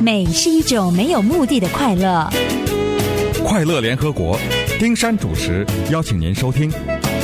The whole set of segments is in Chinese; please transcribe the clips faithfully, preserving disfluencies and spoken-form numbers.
美是一种没有目的的快乐。 快乐联合国，丁山主持，邀请您收听。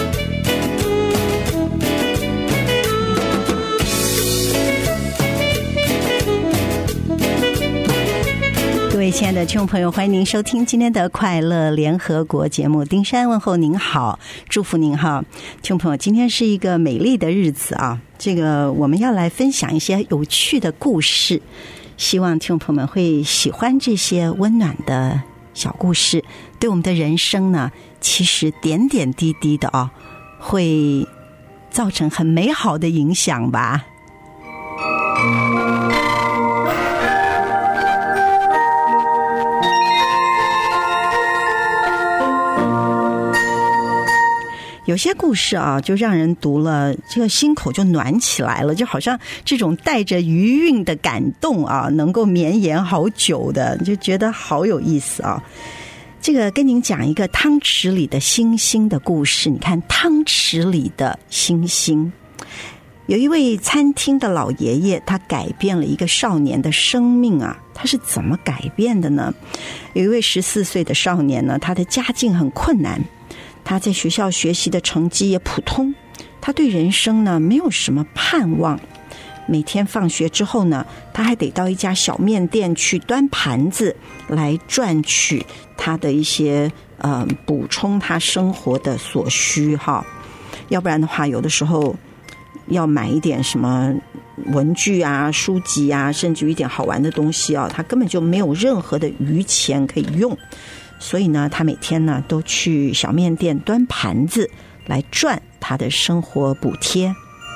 各位亲爱的听众朋友，欢迎您收听今天的快乐联合国节目。丁山问候您好，祝福您哈。听众朋友，今天是一个美丽的日子啊，这个我们要来分享一些有趣的故事，希望听众朋友们会喜欢这些温暖的小故事，对我们的人生呢，其实点点滴滴的啊，会造成很美好的影响吧。有些故事啊，就让人读了这个心口就暖起来了，就好像这种带着余韵的感动啊，能够绵延好久的，就觉得好有意思啊。这个跟您讲一个汤匙里的星星的故事。你看汤匙里的星星，有一位餐厅的老爷爷，他改变了一个少年的生命啊。他是怎么改变的呢？有一位十四岁的少年呢，他的家境很困难，他在学校学习的成绩也普通，他对人生呢没有什么盼望。每天放学之后呢，他还得到一家小面店去端盘子，来赚取他的一些呃补充他生活的所需哈。要不然的话，有的时候要买一点什么文具啊、书籍啊，甚至于一点好玩的东西啊，他根本就没有任何的余钱可以用。所以呢，他每天呢都去小面店端盘子来赚他的生活补贴。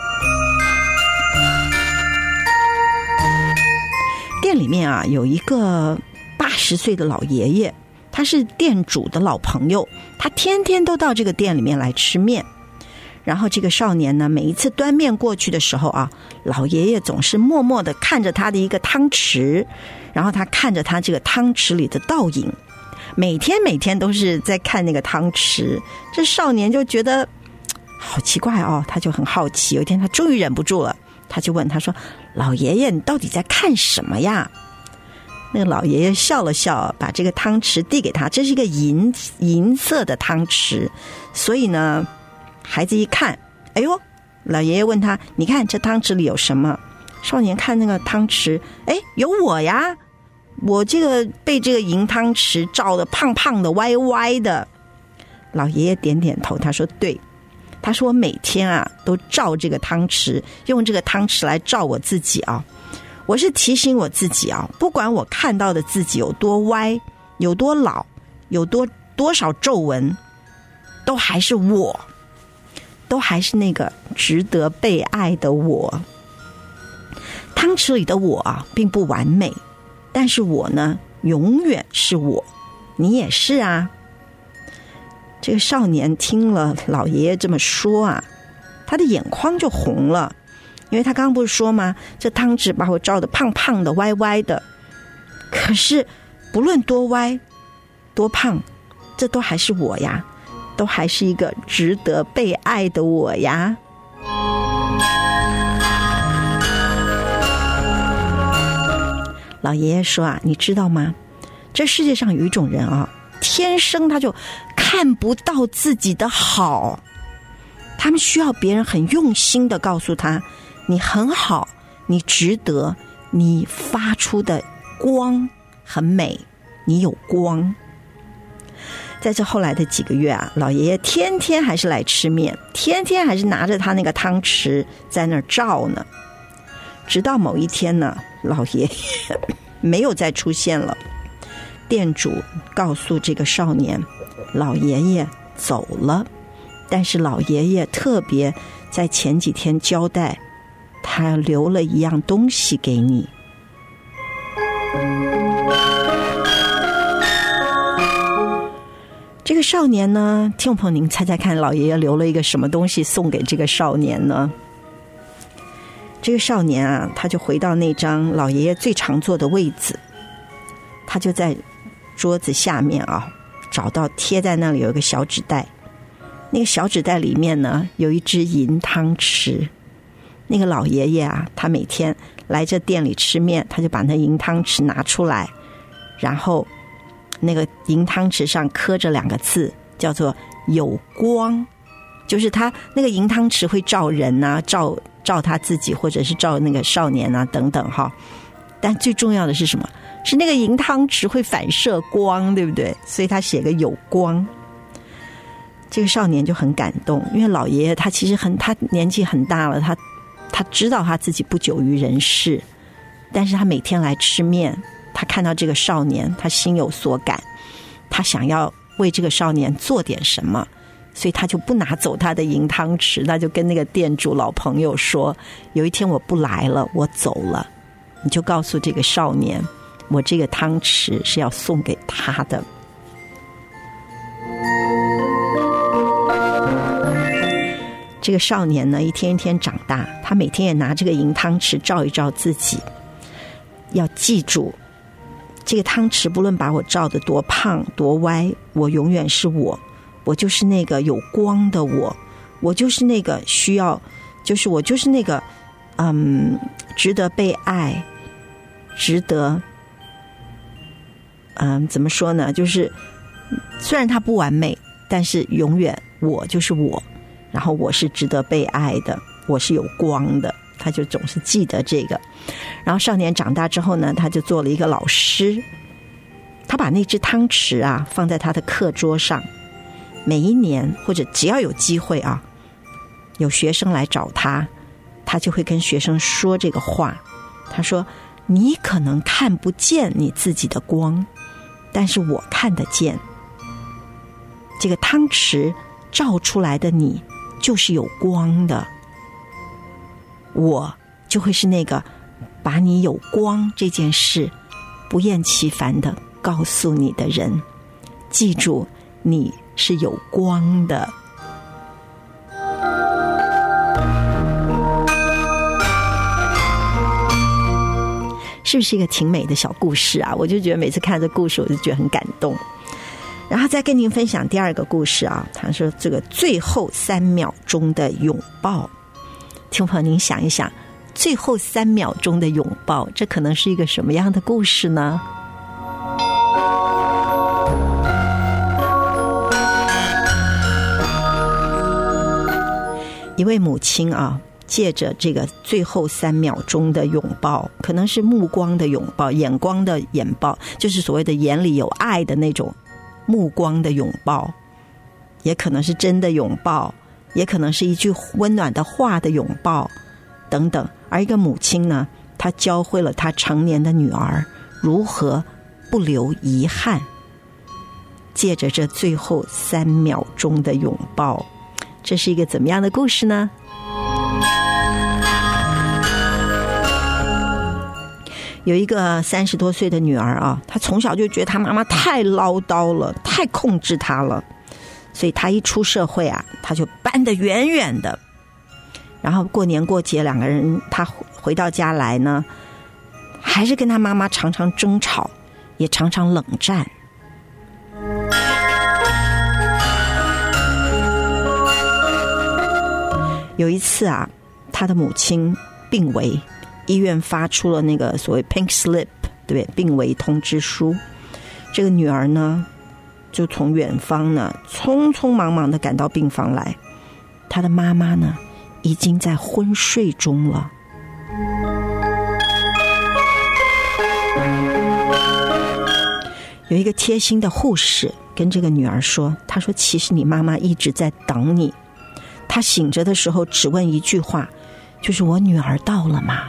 店里面啊有一个八十岁的老爷爷，他是店主的老朋友，他天天都到这个店里面来吃面。然后这个少年呢，每一次端面过去的时候啊，老爷爷总是默默地看着他的一个汤匙，然后他看着他这个汤匙里的倒影。每天每天都是在看那个汤匙，这少年就觉得好奇怪哦，他就很好奇。有一天他终于忍不住了，他就问他说：“老爷爷，你到底在看什么呀？”那个老爷爷笑了笑，把这个汤匙递给他，这是一个银银色的汤匙，所以呢，孩子一看，哎呦，老爷爷问他：“你看这汤匙里有什么？”少年看那个汤匙，哎，有我呀。我这个被这个银汤匙照得胖胖的歪歪的。老爷爷点点头，他说对，他说我每天啊都照这个汤匙，用这个汤匙来照我自己啊。我是提醒我自己啊，不管我看到的自己有多歪，有多老，有多多少皱纹，都还是我，都还是那个值得被爱的我。汤匙里的我啊并不完美，但是我呢，永远是我，你也是啊。这个少年听了老爷爷这么说啊，他的眼眶就红了，因为他刚刚不是说吗？这汤匙把我照得胖胖的、歪歪的。可是不论多歪、多胖，这都还是我呀，都还是一个值得被爱的我呀。老爷爷说啊，你知道吗？这世界上有一种人啊，天生他就看不到自己的好，他们需要别人很用心的告诉他，你很好，你值得，你发出的光很美，你有光。在这后来的几个月啊，老爷爷天天还是来吃面，天天还是拿着他那个汤匙在那儿照呢。直到某一天呢，老爷爷没有再出现了，店主告诉这个少年，老爷爷走了。但是老爷爷特别在前几天交代，他留了一样东西给你。这个少年呢，听众朋友您猜猜看，老爷爷留了一个什么东西送给这个少年呢？这个少年啊，他就回到那张老爷爷最常坐的位子，他就在桌子下面啊，找到贴在那里有一个小纸袋，那个小纸袋里面呢有一只银汤匙， 那个老爷爷啊，他每天来这店里吃面，他就把那银汤匙拿出来，然后那个银汤匙上刻着两个字，叫做有光，就是他那个银汤匙会照人啊，照照他自己，或者是照那个少年啊等等哈。但最重要的是什么？是那个银汤匙会反射光，对不对？所以他写个有光。这个少年就很感动，因为老爷爷他其实很他年纪很大了，他他知道他自己不久于人世，但是他每天来吃面，他看到这个少年，他心有所感，他想要为这个少年做点什么，所以他就不拿走他的银汤匙，他就跟那个店主老朋友说，有一天我不来了，我走了，你就告诉这个少年，我这个汤匙是要送给他的。这个少年呢，一天一天长大，他每天也拿这个银汤匙照一照自己，要记住，这个汤匙不论把我照得多胖多歪，我永远是我，我就是那个有光的我，我就是那个需要，就是我就是那个嗯，值得被爱，值得嗯，怎么说呢，就是虽然它不完美，但是永远我就是我，然后我是值得被爱的，我是有光的，他就总是记得这个。然后少年长大之后呢，他就做了一个老师，他把那只汤匙啊放在他的课桌上，每一年或者只要有机会啊，有学生来找他，他就会跟学生说这个话，他说，你可能看不见你自己的光，但是我看得见，这个汤匙照出来的你就是有光的，我就会是那个把你有光这件事不厌其烦地告诉你的人，记住你是有光的。是不是一个挺美的小故事啊？我就觉得每次看这故事我就觉得很感动。然后再跟您分享第二个故事啊，他说这个最后三秒钟的拥抱。听众朋友您想一想，最后三秒钟的拥抱，这可能是一个什么样的故事呢？一位母亲啊，借着这个最后三秒钟的拥抱，可能是目光的拥抱，眼光的眼抱，就是所谓的眼里有爱的那种目光的拥抱，也可能是真的拥抱，也可能是一句温暖的话的拥抱等等。而一个母亲呢，她教会了她成年的女儿如何不留遗憾，借着这最后三秒钟的拥抱。这是一个怎么样的故事呢？有一个三十多岁的女儿啊，她从小就觉得她妈妈太唠叨了，太控制她了，所以她一出社会啊，她就搬得远远的。然后过年过节，两个人她回到家来呢，还是跟她妈妈常常争吵，也常常冷战。有一次啊，她的母亲病危，医院发出了那个所谓 pink slip， 对不对？病危通知书。这个女儿呢，就从远方呢，匆匆忙忙的赶到病房来。她的妈妈呢，已经在昏睡中了。有一个贴心的护士跟这个女儿说，她说其实你妈妈一直在等你，她醒着的时候只问一句话，就是我女儿到了吗？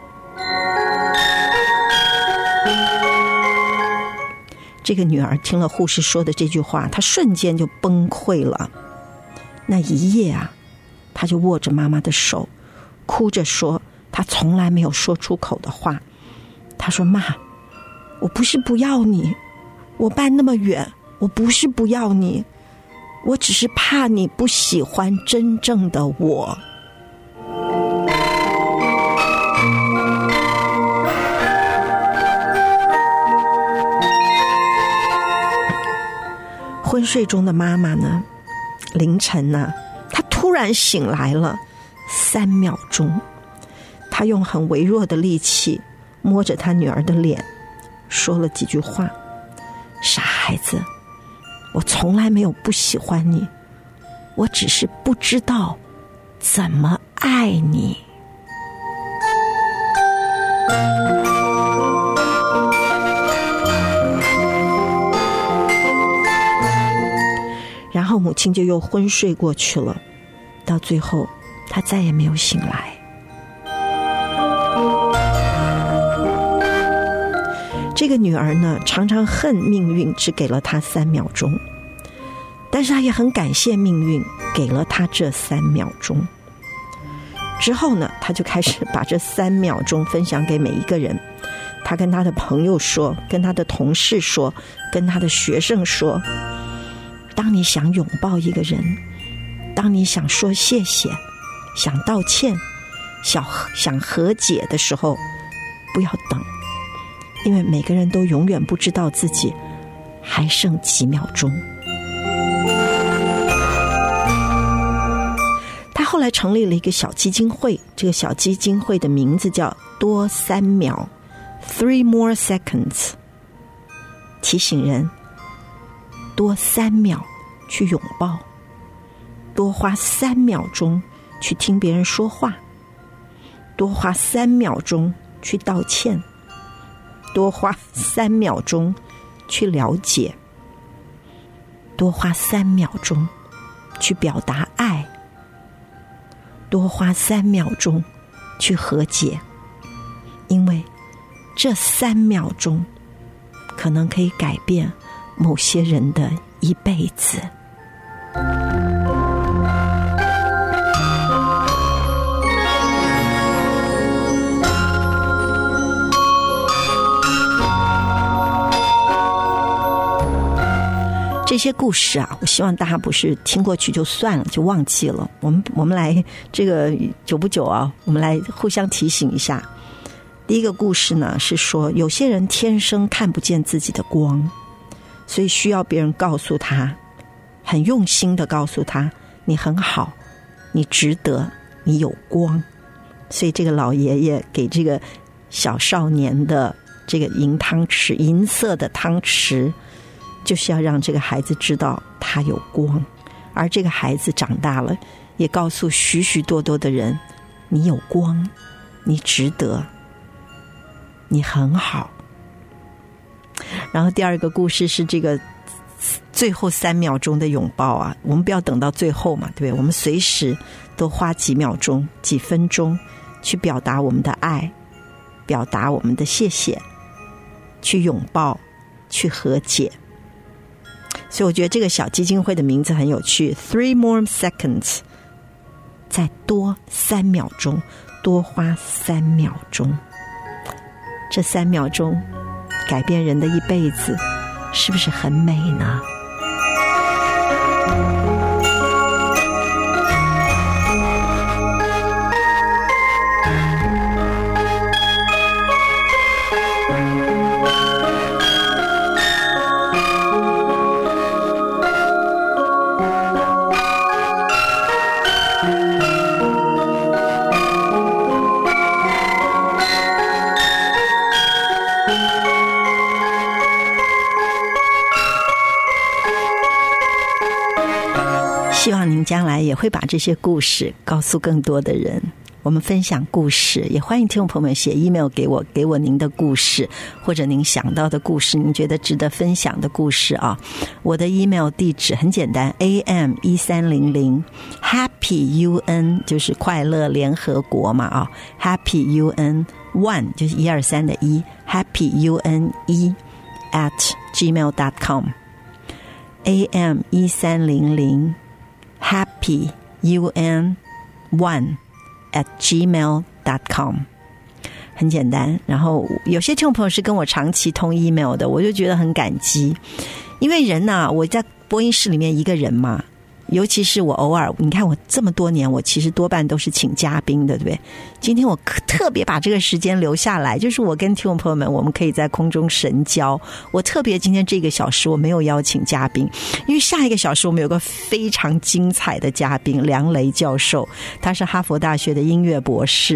这个女儿听了护士说的这句话，她瞬间就崩溃了。那一夜啊，她就握着妈妈的手，哭着说她从来没有说出口的话。她说，妈，我不是不要你，我搬那么远，我不是不要你，我只是怕你不喜欢真正的我。昏睡中的妈妈呢，凌晨呢，她突然醒来了，三秒钟， 他用很微弱的力气摸着他女儿的脸，说了几句话：傻孩子，我从来没有不喜欢你，我只是不知道怎么爱你。然后母亲就又昏睡过去了，到最后她再也没有醒来。这个女儿呢，常常恨命运只给了她三秒钟，但是她也很感谢命运给了她这三秒钟。之后呢，她就开始把这三秒钟分享给每一个人。她跟她的朋友说，跟她的同事说，跟她的学生说，当你想拥抱一个人，当你想说谢谢，想道歉，想想和解的时候，不要等，因为每个人都永远不知道自己还剩几秒钟。他后来成立了一个小基金会，这个小基金会的名字叫多三秒 Three More Seconds， 提醒人多三秒去拥抱，多花三秒钟去听别人说话，多花三秒钟去道歉，多花三秒钟去了解，多花三秒钟去表达爱，多花三秒钟去和解，因为这三秒钟可能可以改变某些人的一辈子。这些故事啊，我希望大家不是听过去就算了，就忘记了。我们我们来这个久不久啊，我们来互相提醒一下。第一个故事呢，是说有些人天生看不见自己的光，所以需要别人告诉他，很用心的告诉他，你很好，你值得，你有光。所以这个老爷爷给这个小少年的这个银汤匙，银色的汤匙，就是要让这个孩子知道他有光。而这个孩子长大了，也告诉许许多多的人，你有光，你值得，你很好。然后第二个故事是这个最后三秒钟的拥抱啊，我们不要等到最后嘛，对不对？我们随时都花几秒钟几分钟去表达我们的爱，表达我们的谢谢，去拥抱，去和解。所以我觉得这个小基金会的名字很有趣， Three More Seconds， 再多三秒钟，多花三秒钟，这三秒钟改变人的一辈子，是不是很美呢？希望您将来也会把这些故事告诉更多的人。我们分享故事，也欢迎听众朋友们写 email 给我，给我您的故事，或者您想到的故事，您觉得值得分享的故事啊。我的 email 地址很简单 ，a m 一三零零 happy u n 就是快乐联合国嘛啊 ，happy u n one 就是一二三的一 ，happy u n 一 at gmail dot com，a m 一三零零happy u n one at gmail dot com， 很简单。然后有些听众朋友是跟我长期通 email 的，我就觉得很感激，因为人啊，我在播音室里面一个人嘛，尤其是我偶尔，你看我这么多年，我其实多半都是请嘉宾的，对不对？今天我特别把这个时间留下来，就是我跟听众朋友们，我们可以在空中神交。我特别今天这个小时我没有邀请嘉宾，因为下一个小时我们有个非常精彩的嘉宾，梁雷教授，他是哈佛大学的音乐博士，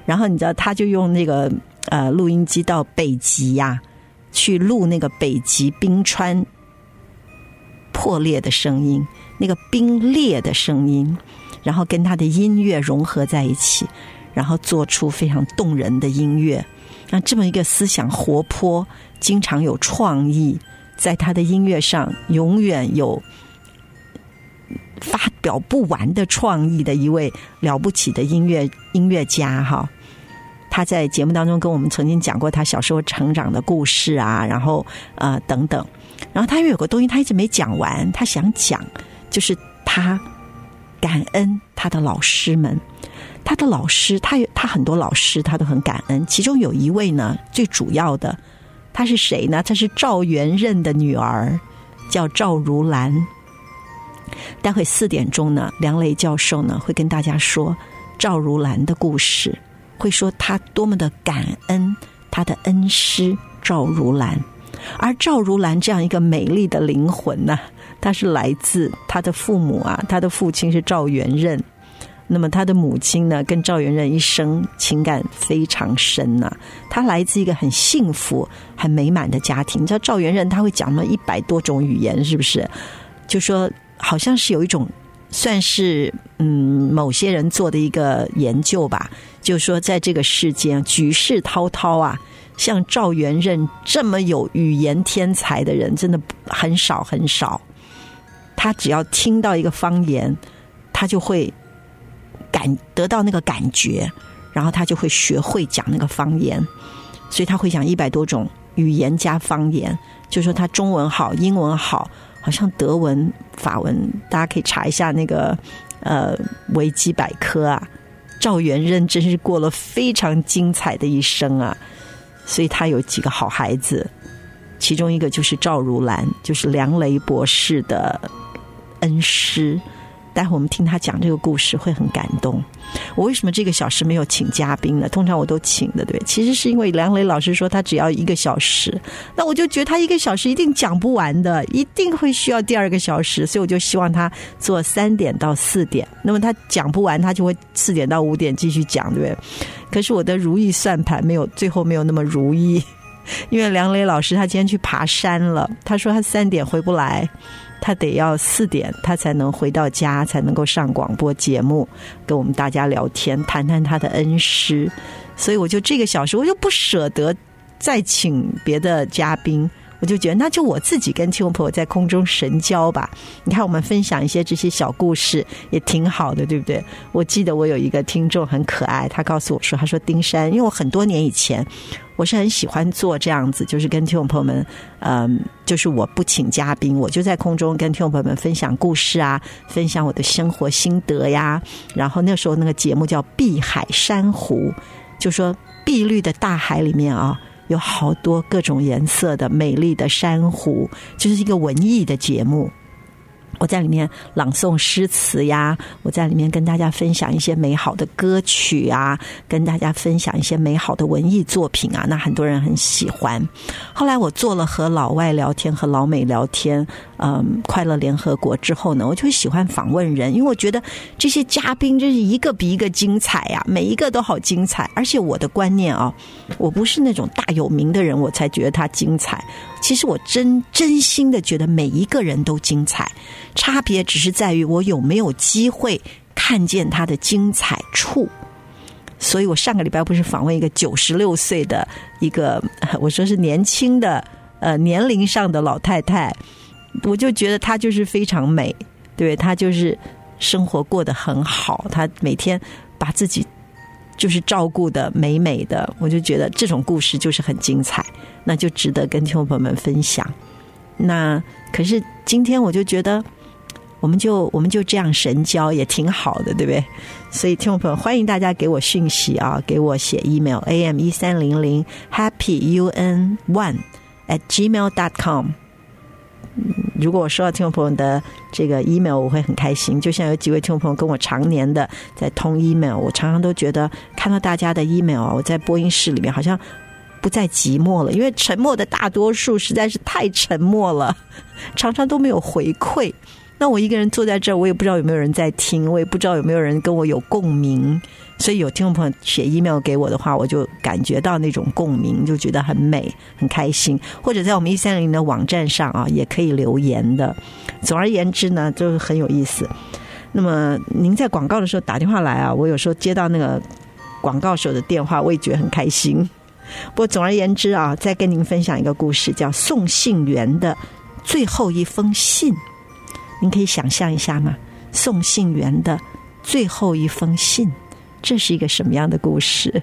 然后你知道他就用那个呃录音机到北极呀、啊，去录那个北极冰川破裂的声音，那个冰裂的声音，然后跟他的音乐融合在一起，然后做出非常动人的音乐。那这么一个思想活泼，经常有创意，在他的音乐上永远有发表不完的创意的一位了不起的音乐音乐家哈。他在节目当中跟我们曾经讲过他小时候成长的故事啊，然后呃等等。然后他又有个东西他一直没讲完，他想讲，就是他感恩他的老师们。他的老师，他有他很多老师他都很感恩，其中有一位呢，最主要的他是谁呢？他是赵元任的女儿，叫赵如兰。待会四点钟呢，梁雷教授呢会跟大家说赵如兰的故事，会说他多么的感恩他的恩师赵如兰。而赵如兰这样一个美丽的灵魂呢，她是来自她的父母啊，她的父亲是赵元任，那么她的母亲呢跟赵元任一生情感非常深呐、啊。她来自一个很幸福很美满的家庭。你知道赵元任他会讲那么一百多种语言，是不是？就说好像是有一种算是嗯某些人做的一个研究吧，就是说在这个世间举世滔滔啊，像赵元任这么有语言天才的人真的很少很少。他只要听到一个方言，他就会感得到那个感觉，然后他就会学会讲那个方言，所以他会讲一百多种语言加方言。就是说他中文好，英文好，好像德文法文，大家可以查一下那个呃维基百科啊。赵元任真是过了非常精彩的一生啊，所以他有几个好孩子，其中一个就是赵如兰，就是梁雷博士的恩师。待会我们听他讲这个故事会很感动。我为什么这个小时没有请嘉宾呢？通常我都请的，对，其实是因为梁雷老师说他只要一个小时，那我就觉得他一个小时一定讲不完的，一定会需要第二个小时，所以我就希望他做三点到四点，那么他讲不完他就会四点到五点继续讲，对不对？可是我的如意算盘没有，最后没有那么如意，因为梁雷老师他今天去爬山了，他说他三点回不来，他得要四点他才能回到家，才能够上广播节目跟我们大家聊天，谈谈他的恩师。所以我就这个小时我就不舍得再请别的嘉宾，我就觉得那就我自己跟听众朋友在空中神交吧。你看我们分享一些这些小故事也挺好的，对不对？我记得我有一个听众很可爱，他告诉我说，他说丁山，因为我很多年以前我是很喜欢做这样子，就是跟听众朋友们嗯，就是我不请嘉宾，我就在空中跟听众朋友们分享故事啊，分享我的生活心得呀。然后那时候那个节目叫碧海珊瑚，就说碧绿的大海里面啊有好多各种颜色的美丽的珊瑚，就是一个文艺的节目。我在里面朗诵诗词呀，我在里面跟大家分享一些美好的歌曲啊，跟大家分享一些美好的文艺作品啊，那很多人很喜欢。后来我做了和老外聊天和老美聊天嗯，快乐联合国之后呢，我就喜欢访问人，因为我觉得这些嘉宾真是一个比一个精彩啊，每一个都好精彩。而且我的观念啊，我不是那种大有名的人我才觉得他精彩，其实我真真心的觉得每一个人都精彩，差别只是在于我有没有机会看见他的精彩处。所以我上个礼拜不是访问一个九十六岁的一个，我说是年轻的呃年龄上的老太太，我就觉得她就是非常美，对，她就是生活过得很好，她每天把自己就是照顾的美美的，我就觉得这种故事就是很精彩，那就值得跟听众朋友们分享。那可是今天我就觉得我们就我们就这样神交也挺好的，对不对？所以听众朋友欢迎大家给我讯息啊，给我写 email a m 一三零零 happy u n one at gmail dot com。如果我收到听众朋友的这个 email 我会很开心，就像有几位听众朋友跟我常年的在通 email， 我常常都觉得看到大家的 email 我在播音室里面好像不再寂寞了，因为沉默的大多数实在是太沉默了，常常都没有回馈。 那我一个人坐在这儿，我也不知道有没有人在听，我也不知道有没有人跟我有共鸣。所以有听众朋友写 email 给我的话，我就感觉到那种共鸣，就觉得很美很开心。或者在我们一三零的网站上啊，也可以留言的。总而言之呢，就是很有意思。那么您在广告的时候打电话来啊，我有时候接到那个广告手的电话，我也觉得很开心。不过总而言之啊，再跟您分享一个故事，叫送信员的最后一封信。您可以想象一下吗？送信员的最后一封信，这是一个什么样的故事？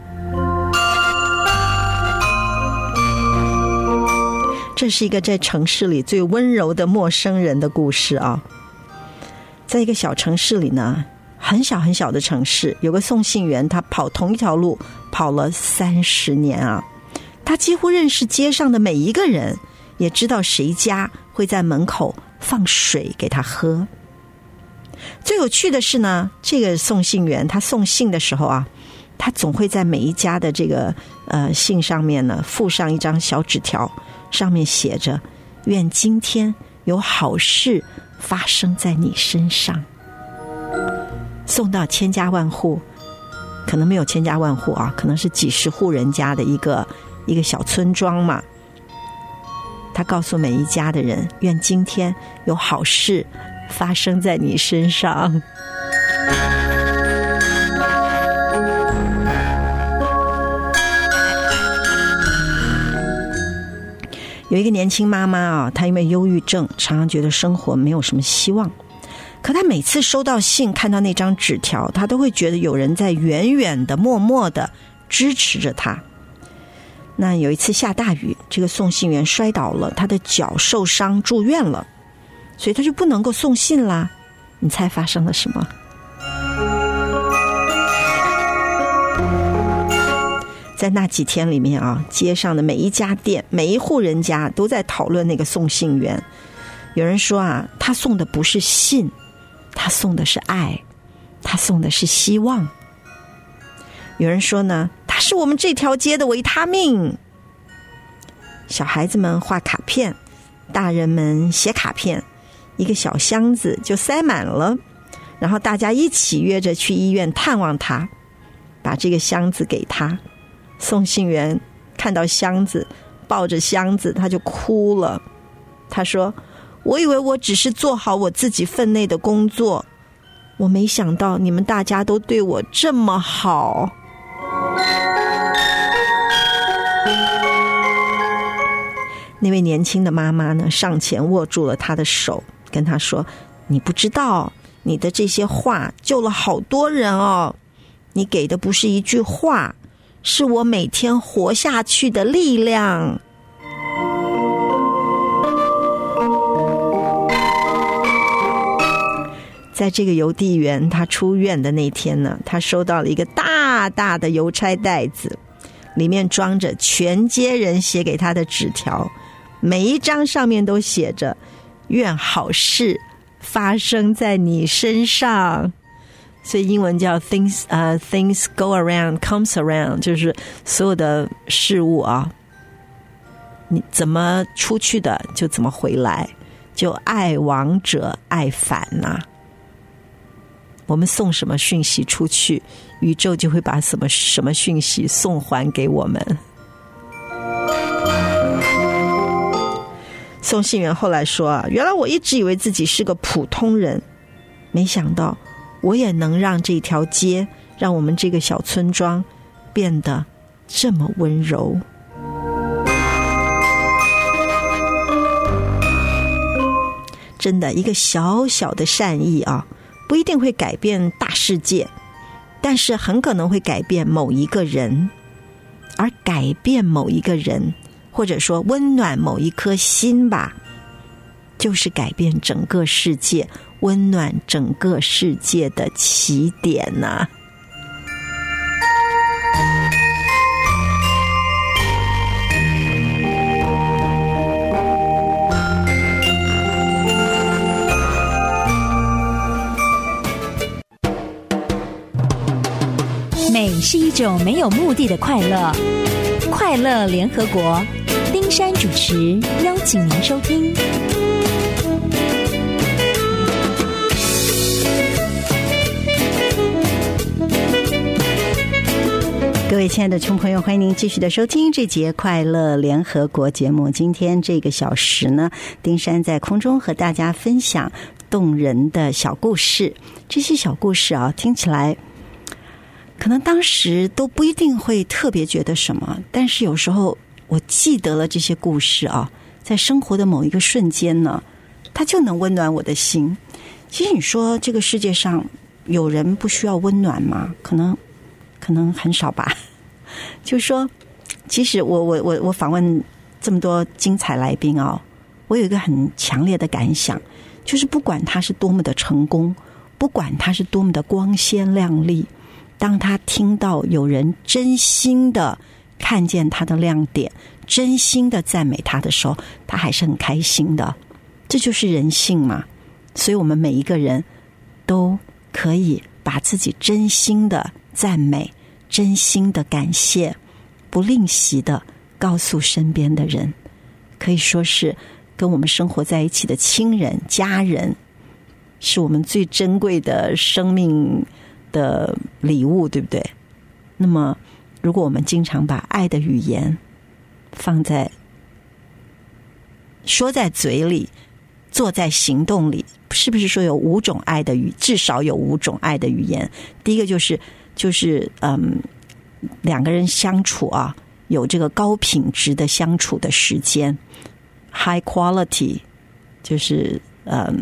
这是一个在城市里最温柔的陌生人的故事啊。在一个小城市里呢，很小很小的城市，有个送信员，他跑同一条路跑了三十年啊。他几乎认识街上的每一个人，也知道谁家会在门口放水给他喝。最有趣的是呢，这个送信员他送信的时候啊，他总会在每一家的这个呃信上面呢附上一张小纸条，上面写着愿今天有好事发生在你身上。送到千家万户，可能没有千家万户啊，可能是几十户人家的一个一个小村庄嘛。他告诉每一家的人，愿今天有好事发生在你身上。有一个年轻妈妈啊，她因为忧郁症，常常觉得生活没有什么希望。可她每次收到信，看到那张纸条，她都会觉得有人在远远的、默默的支持着她。那有一次下大雨，这个送信员摔倒了，他的脚受伤住院了，所以他就不能够送信啦。你猜发生了什么？在那几天里面啊，街上的每一家店、每一户人家都在讨论那个送信员。有人说啊，他送的不是信，他送的是爱，他送的是希望。有人说呢，他是我们这条街的维他命。小孩子们画卡片，大人们写卡片，一个小箱子就塞满了，然后大家一起约着去医院探望他，把这个箱子给他。送信员看到箱子，抱着箱子他就哭了。他说，我以为我只是做好我自己分内的工作，我没想到你们大家都对我这么好。那位年轻的妈妈呢，上前握住了他的手，跟他说，你不知道，你的这些话救了好多人哦，你给的不是一句话，是我每天活下去的力量。在这个邮递员他出院的那天呢，他收到了一个大大的邮差袋子，里面装着全街人写给他的纸条，每一张上面都写着愿好事发生在你身上。所以英文叫 things, uh, things go around comes around， 就是所有的事物啊，你怎么出去的就怎么回来，就爱往者爱返啊。我们送什么讯息出去，宇宙就会把什么什么讯息送还给我们。送信员后来说啊，原来我一直以为自己是个普通人，没想到我也能让这条街，让我们这个小村庄变得这么温柔。真的，一个小小的善意啊，不一定会改变大世界，但是很可能会改变某一个人。而改变某一个人，或者说温暖某一颗心吧，就是改变整个世界，温暖整个世界的起点啊。 美是一种没有目的的快乐，快乐联合国，丁山主持，邀请您收听。 各位亲爱的听众朋友，欢迎您继续的收听这节快乐联合国节目。今天这个小时呢，丁山在空中和大家分享动人的小故事。这些小故事啊，听起来可能当时都不一定会特别觉得什么，但是有时候我记得了这些故事啊，在生活的某一个瞬间呢，它就能温暖我的心。其实你说这个世界上有人不需要温暖吗？可能可能很少吧。就是说，其实我我我我访问这么多精彩来宾啊，我有一个很强烈的感想，就是不管他是多么的成功，不管他是多么的光鲜亮丽，当他听到有人真心的看见他的亮点，真心的赞美他的时候，他还是很开心的。这就是人性嘛。所以我们每一个人都可以把自己真心的赞美，真心的感谢，不吝惜的告诉身边的人，可以说是跟我们生活在一起的亲人、家人，是我们最珍贵的生命的礼物，对不对？那么如果我们经常把爱的语言放在说在嘴里，做在行动里，是不是说有五种爱的语，至少有五种爱的语言？第一个就是就是嗯，两个人相处啊，有这个高品质的相处的时间 ，high quality， 就是嗯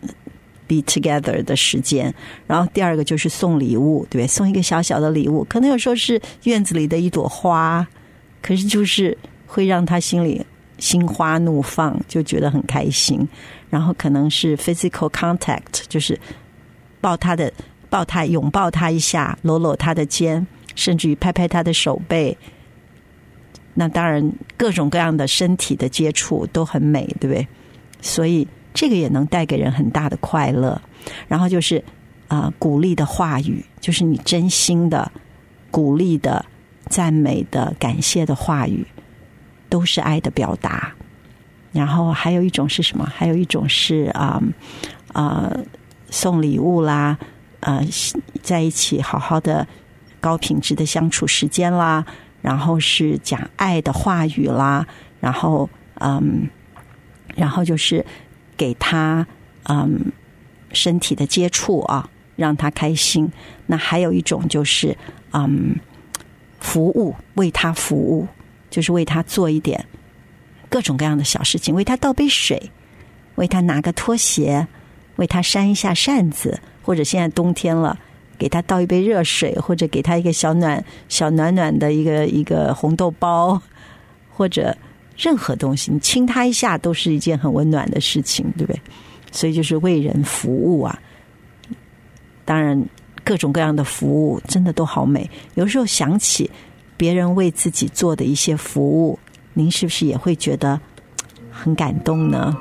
be together 的时间。然后第二个就是送礼物，对不对？送一个小小的礼物，可能有时候是院子里的一朵花，可是就是会让他心里心花怒放，就觉得很开心。然后可能是 physical contact， 就是抱他的抱他拥抱他一下，搂搂他的肩，甚至于拍拍他的手背。那当然各种各样的身体的接触都很美，对不对？所以这个也能带给人很大的快乐。然后就是啊、呃，鼓励的话语，就是你真心的鼓励的赞美的感谢的话语，都是爱的表达。然后还有一种是什么？还有一种是啊啊、呃、送礼物啦，啊、呃、在一起好好的高品质的相处时间啦，然后是讲爱的话语啦，然后嗯，然后就是给他嗯身体的接触啊，让他开心。那还有一种就是嗯服务，为他服务，就是为他做一点各种各样的小事情，为他倒杯水，为他拿个拖鞋，为他扇一下扇子，或者现在冬天了，给他倒一杯热水，或者给他一个小暖小暖暖的一个一个红豆包，或者任何东西，你亲他一下都是一件很温暖的事情，对不对？所以就是为人服务啊。当然各种各样的服务真的都好美，有时候想起别人为自己做的一些服务，您是不是也会觉得很感动呢？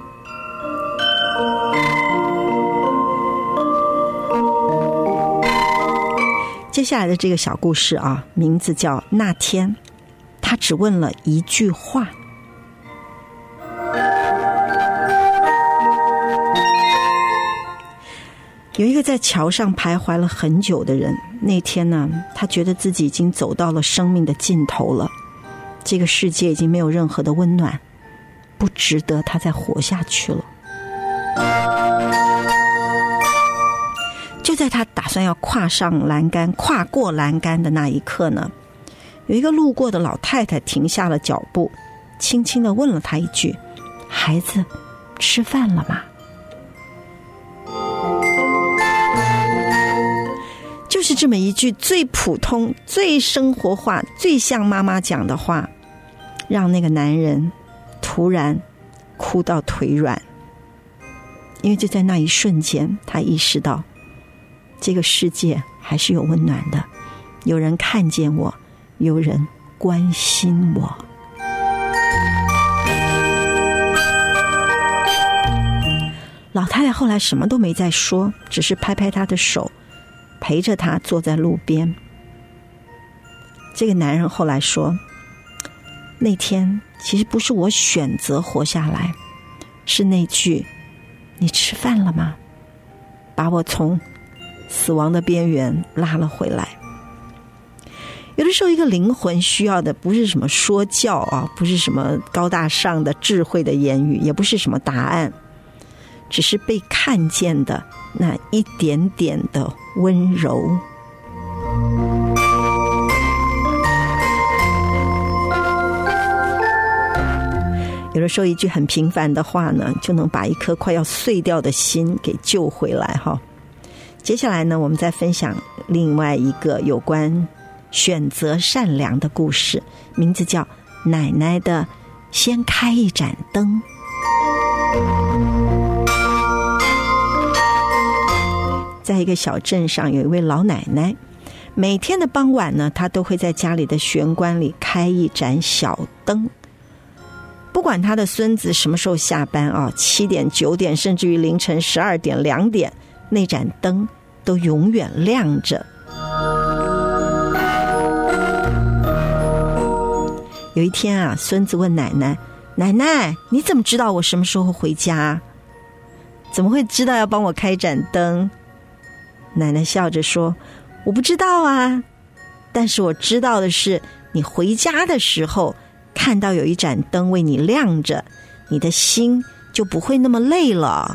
接下来的这个小故事啊，名字叫《那天他只问了一句话》。有一个在桥上徘徊了很久的人，那天呢，他觉得自己已经走到了生命的尽头了，这个世界已经没有任何的温暖，不值得他再活下去了。就在他打算要跨上栏杆，跨过栏杆的那一刻呢，有一个路过的老太太停下了脚步，轻轻地问了他一句：“孩子，吃饭了吗？”就是这么一句最普通、最生活化、最像妈妈讲的话，让那个男人突然哭到腿软。因为就在那一瞬间，他意识到这个世界还是有温暖的，有人看见我，有人关心我。老太太后来什么都没再说，只是拍拍他的手，陪着他坐在路边。这个男人后来说，那天其实不是我选择活下来，是那句你吃饭了吗，把我从死亡的边缘拉了回来。 有的时候一个灵魂需要的不是什么说教啊，不是什么高大上的智慧的言语，也不是什么答案，只是被看见的那一点点的温柔。有的时候一句很平凡的话呢，就能把一颗快要碎掉的心给救回来哈。接下来呢，我们再分享另外一个有关选择善良的故事，名字叫奶奶的先开一盏灯。在一个小镇上，有一位老奶奶，每天的傍晚呢，她都会在家里的玄关里开一盏小灯。不管他的孙子什么时候下班啊，七点、九点，甚至于凌晨十二点、两点，那盏灯都永远亮着。有一天啊，孙子问奶奶：“奶奶，你怎么知道我什么时候回家？怎么会知道要帮我开盏灯？”奶奶笑着说：“我不知道啊，但是我知道的是，你回家的时候看到有一盏灯为你亮着，你的心就不会那么累了。”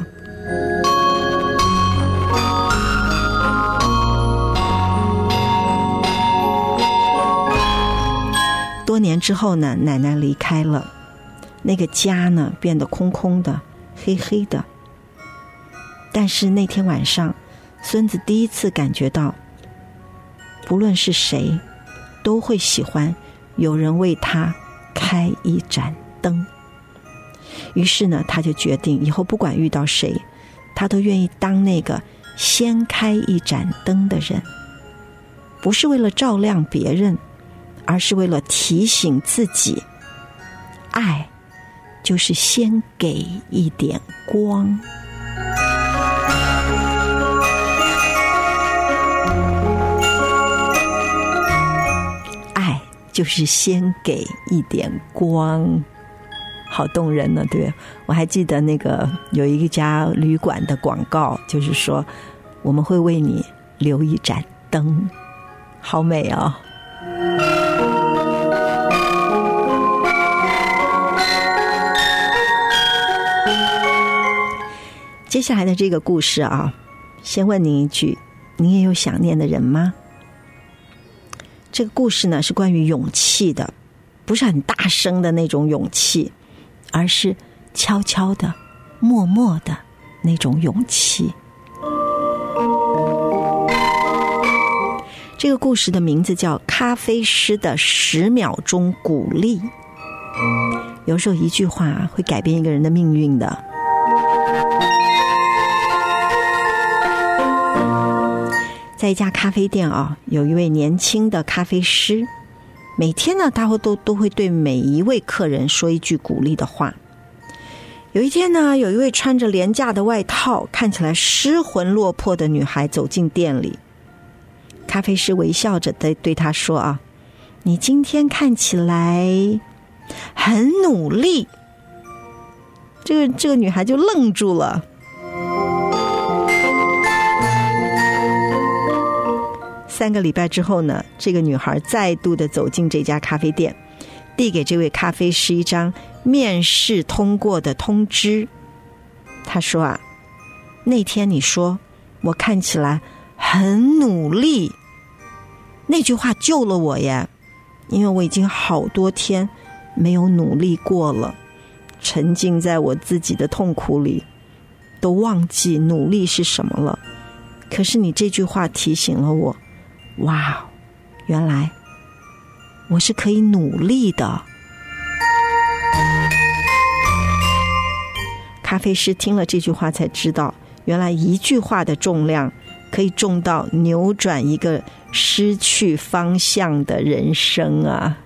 多年之后呢，奶奶离开了，那个家呢变得空空的、黑黑的。但是那天晚上，孙子第一次感觉到，不论是谁，都会喜欢有人为他开一盏灯。于是呢，他就决定以后不管遇到谁，他都愿意当那个先开一盏灯的人，不是为了照亮别人，而是为了提醒自己，爱就是先给一点光。爱就是先给一点光，好动人呢，对不对？我还记得那个有一家旅馆的广告，就是说我们会为你留一盏灯，好美啊！接下来的这个故事啊，先问您一句，你也有想念的人吗？这个故事呢是关于勇气的，不是很大声的那种勇气，而是悄悄的、默默的那种勇气。这个故事的名字叫《咖啡师的十秒钟鼓励》。有时候一句话会改变一个人的命运的。在一家咖啡店啊，有一位年轻的咖啡师，每天呢，他会都都会对每一位客人说一句鼓励的话。有一天呢，有一位穿着廉价的外套，看起来失魂落魄的女孩走进店里。咖啡师微笑着对对她说啊，你今天看起来很努力。这个这个女孩就愣住了。三个礼拜之后呢，这个女孩再度的走进这家咖啡店，递给这位咖啡师一张面试通过的通知。她说啊，那天你说我看起来很努力，那句话救了我耶，因为我已经好多天没有努力过了，沉浸在我自己的痛苦里，都忘记努力是什么了。可是你这句话提醒了我，哇，原来我是可以努力的。咖啡师听了这句话才知道，原来一句话的重量可以重到扭转一个失去方向的人生啊。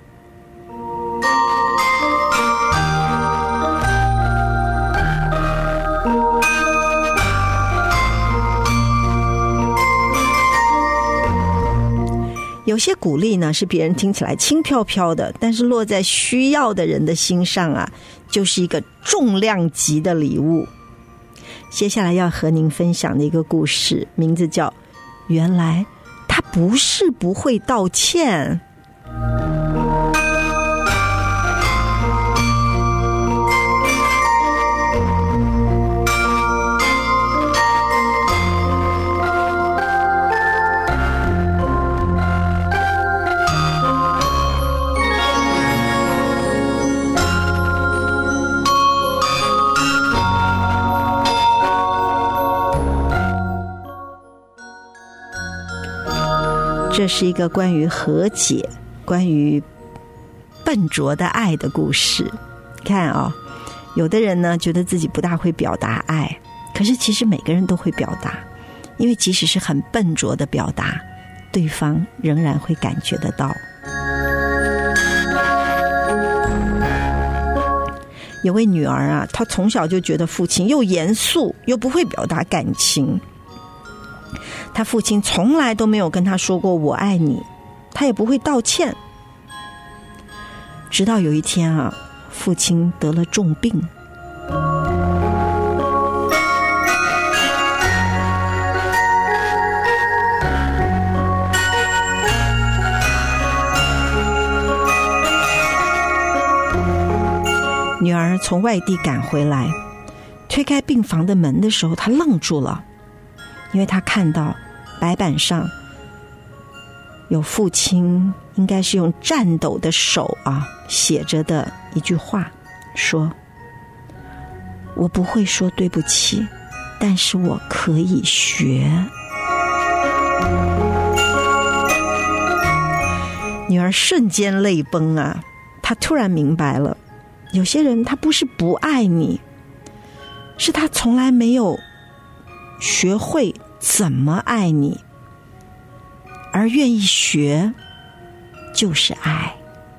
有些鼓励呢是别人听起来轻飘飘的，但是落在需要的人的心上啊，就是一个重量级的礼物。接下来要和您分享的一个故事，名字叫原来他不是不会道歉。 这是一个关于和解、关于笨拙的爱的故事。看啊、哦，有的人呢觉得自己不大会表达爱，可是其实每个人都会表达，因为即使是很笨拙的表达，对方仍然会感觉得到。有位女儿啊，她从小就觉得父亲又严肃又不会表达感情，他父亲从来都没有跟他说过我爱你，他也不会道歉。直到有一天啊，父亲得了重病，女儿从外地赶回来，推开病房的门的时候，她愣住了，因为他看到白板上有父亲应该是用颤抖的手啊写着的一句话，说：我不会说对不起，但是我可以学。女儿瞬间泪崩啊，她突然明白了，有些人他不是不爱你，是他从来没有学会怎么爱你，而愿意学就是爱。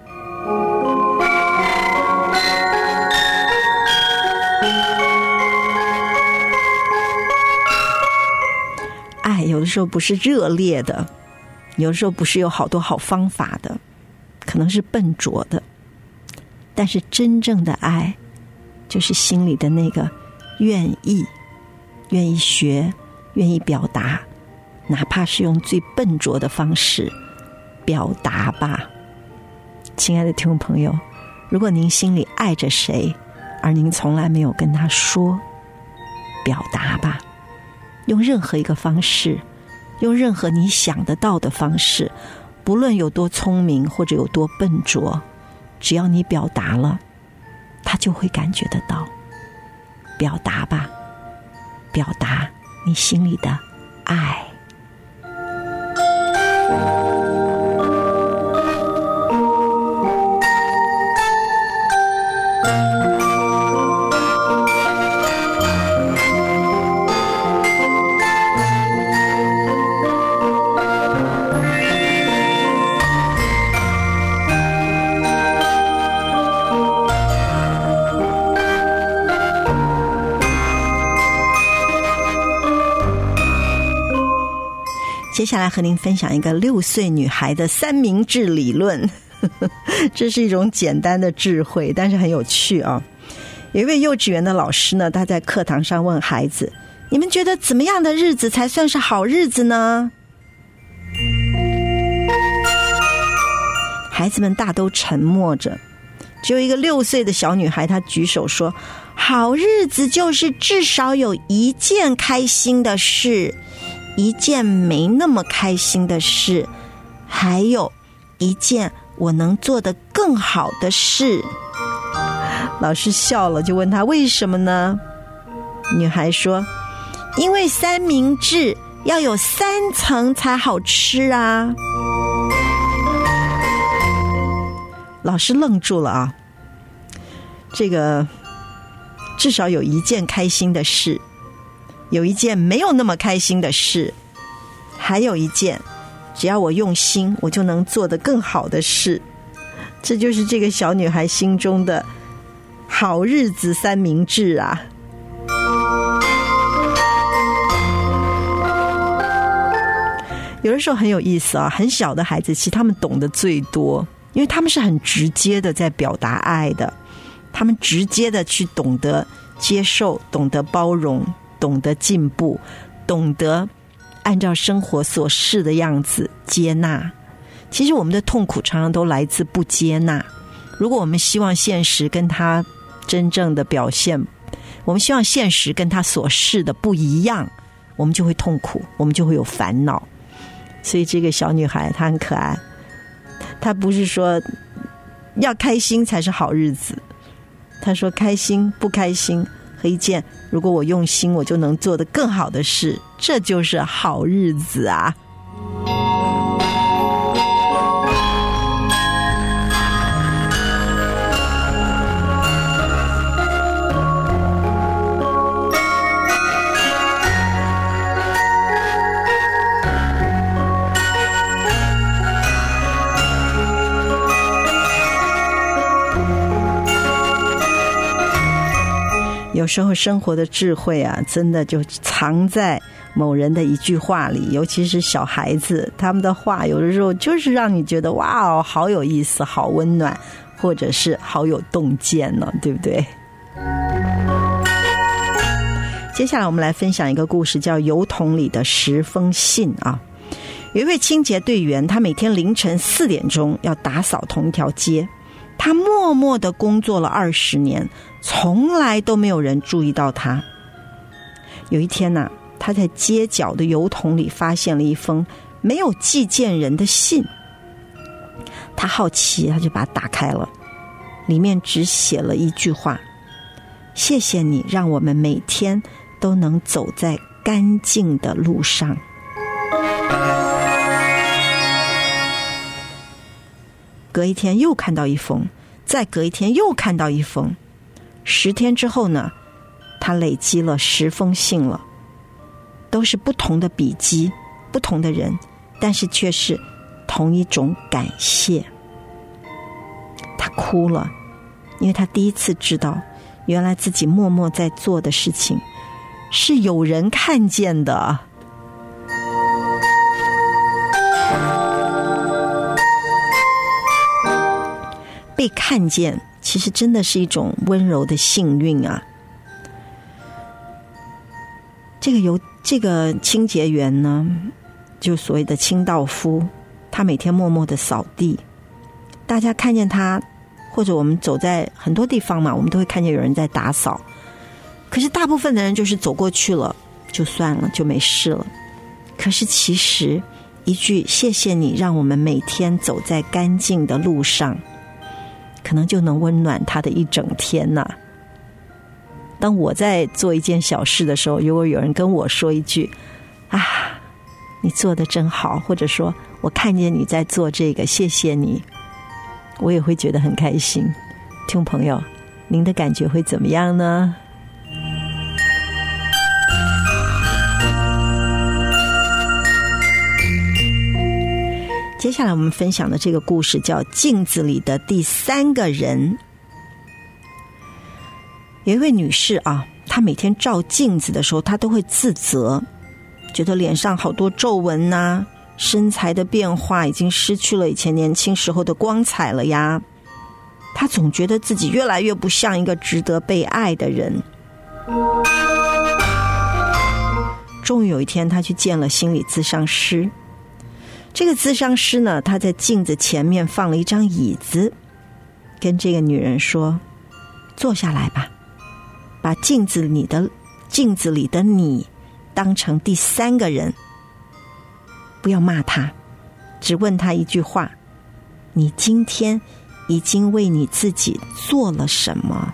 爱有的时候不是热烈的，有的时候不是有好多好方法的，可能是笨拙的，但是真正的爱就是心里的那个愿意愿意学，愿意表达，哪怕是用最笨拙的方式表达吧。亲爱的听众朋友，如果您心里爱着谁，而您从来没有跟他说，表达吧，用任何一个方式，用任何你想得到的方式，不论有多聪明或者有多笨拙，只要你表达了，他就会感觉得到。表达吧，表达你心里的爱。接下来和您分享一个六岁女孩的三明治理论，这是一种简单的智慧，但是很有趣啊。有一位幼稚园的老师呢，他在课堂上问孩子：你们觉得怎么样的日子才算是好日子呢？孩子们大都沉默着，只有一个六岁的小女孩，她举手说：好日子就是至少有一件开心的事，一件没那么开心的事，还有一件我能做得更好的事。老师笑了，就问她为什么呢？女孩说：因为三明治要有三层才好吃啊。老师愣住了啊，这个至少有一件开心的事，有一件没有那么开心的事，还有一件只要我用心我就能做得更好的事。这就是这个小女孩心中的好日子三明治啊。有的时候很有意思啊，很小的孩子其实他们懂得最多，因为他们是很直接的在表达爱的，他们直接的去懂得接受，懂得包容，懂得进步，懂得按照生活所示的样子接纳。 其实我们的痛苦常常都来自不接纳。如果我们希望现实跟他真正的表现，我们希望现实跟他所示的不一样，我们就会痛苦，我们就会有烦恼。所以这个小女孩她很可爱，她不是说要开心才是好日子，她说开心不开心和一件如果我用心我就能做得更好的事，这就是好日子啊。有时候生活的智慧啊，真的就藏在某人的一句话里，尤其是小孩子，他们的话有的时候就是让你觉得哇哦，好有意思，好温暖，或者是好有洞见呢，对不对？接下来我们来分享一个故事，叫邮筒里的十封信啊。有一位清洁队员，他每天凌晨四点钟要打扫同一条街，他默默地工作了二十年，从来都没有人注意到他。有一天呢、啊，他在街角的邮筒里发现了一封没有寄件人的信。他好奇，他就把它打开了，里面只写了一句话：谢谢你让我们每天都能走在干净的路上。隔一天又看到一封，再隔一天又看到一封，十天之后呢，他累积了十封信了，都是不同的笔迹，不同的人，但是却是同一种感谢。他哭了，因为他第一次知道，原来自己默默在做的事情是有人看见的。被看见其实真的是一种温柔的幸运啊。这个有这个清洁员呢，就所谓的清道夫，他每天默默的扫地，大家看见他，或者我们走在很多地方嘛，我们都会看见有人在打扫，可是大部分的人就是走过去了就算了，就没事了。可是其实一句谢谢你让我们每天走在干净的路上，可能就能温暖他的一整天呐、啊。当我在做一件小事的时候，如果有人跟我说一句啊，你做得真好，或者说我看见你在做这个，谢谢你，我也会觉得很开心。听众朋友，您的感觉会怎么样呢？接下来我们分享的这个故事叫镜子里的第三个人。有一位女士啊，她每天照镜子的时候，她都会自责，觉得脸上好多皱纹啊，身材的变化已经失去了以前年轻时候的光彩了呀。她总觉得自己越来越不像一个值得被爱的人。终于有一天，她去见了心理咨商师。这个咨商师呢，他在镜子前面放了一张椅子，跟这个女人说：坐下来吧，把镜子里的镜子里的你当成第三个人，不要骂他，只问他一句话：你今天已经为你自己做了什么？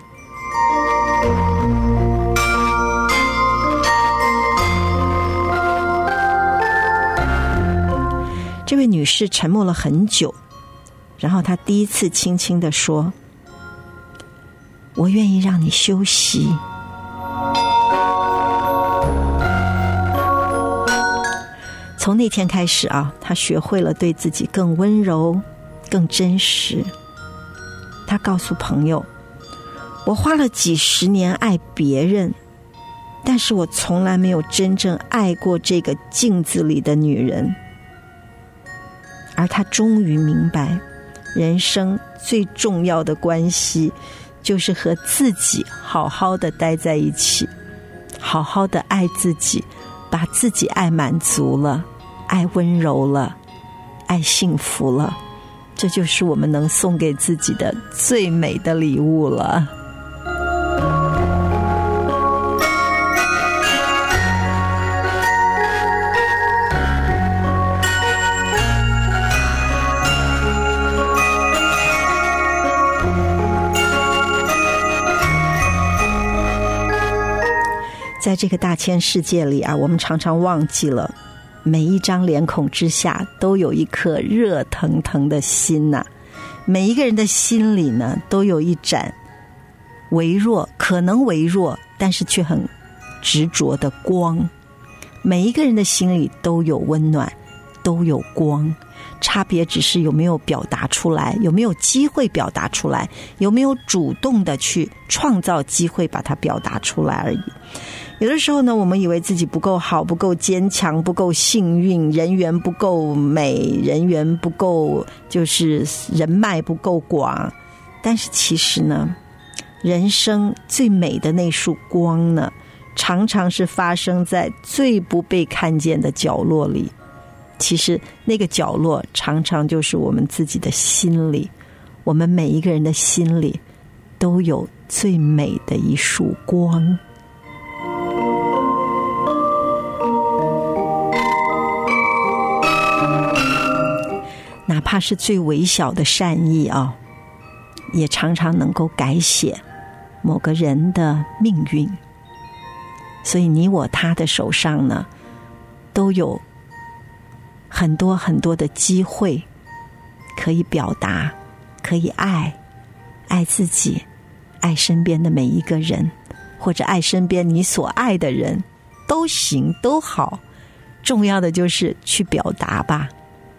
这位女士沉默了很久，然后她第一次轻轻地说：我愿意让你休息。从那天开始啊，她学会了对自己更温柔，更真实。她告诉朋友：我花了几十年爱别人，但是我从来没有真正爱过这个镜子里的女人。而他终于明白，人生最重要的关系就是和自己好好的待在一起，好好的爱自己，把自己爱满足了，爱温柔了， 爱幸福了，这就是我们能送给自己的最美的礼物了。在这个大千世界里啊，我们常常忘记了每一张脸孔之下都有一颗热腾腾的心呐、啊，每一个人的心里呢都有一盏微弱，可能微弱，但是却很执着的光。每一个人的心里都有温暖，都有光，差别只是有没有表达出来，有没有机会表达出来，有没有主动的去创造机会把它表达出来而已。有的时候呢，我们以为自己不够好，不够坚强，不够幸运，人缘不够美，人缘不够，就是人脉不够广。但是其实呢，人生最美的那束光呢，常常是发生在最不被看见的角落里。其实那个角落常常就是我们自己的心里，我们每一个人的心里都有最美的一束光。哪怕是最微小的善意啊，也常常能够改写某个人的命运。所以你我他的手上呢，都有很多很多的机会可以表达，可以爱，爱自己，爱身边的每一个人，或者爱身边你所爱的人，都行，都好。重要的就是去表达吧，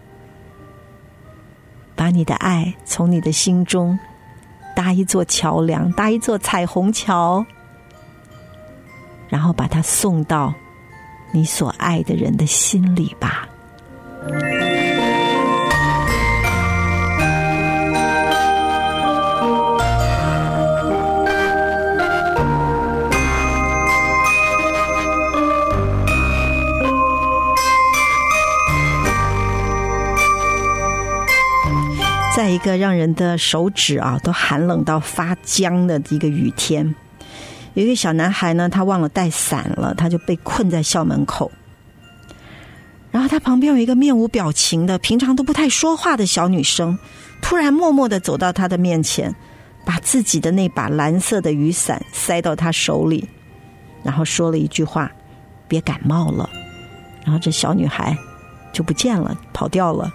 把你的爱从你的心中搭一座桥梁，搭一座彩虹桥，然后把它送到你所爱的人的心里吧。在一个让人的手指啊都寒冷到发僵的一个雨天，有一个小男孩呢，他忘了带伞了，他就被困在校门口。然后他旁边有一个面无表情的，平常都不太说话的小女生，突然默默地走到他的面前，把自己的那把蓝色的雨伞塞到他手里，然后说了一句话：别感冒了。然后这小女孩就不见了，跑掉了。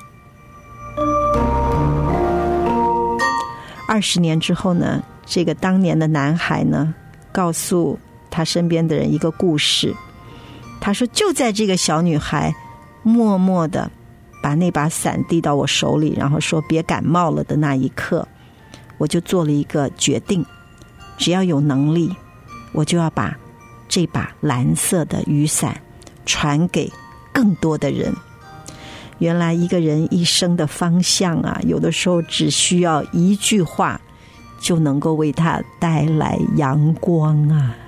二十年之后呢，这个当年的男孩呢，告诉他身边的人一个故事。他说，就在这个小女孩默默地把那把伞递到我手里，然后说别感冒了的那一刻，我就做了一个决定，只要有能力，我就要把这把蓝色的雨伞传给更多的人。原来一个人一生的方向啊，有的时候只需要一句话就能够为他带来阳光啊。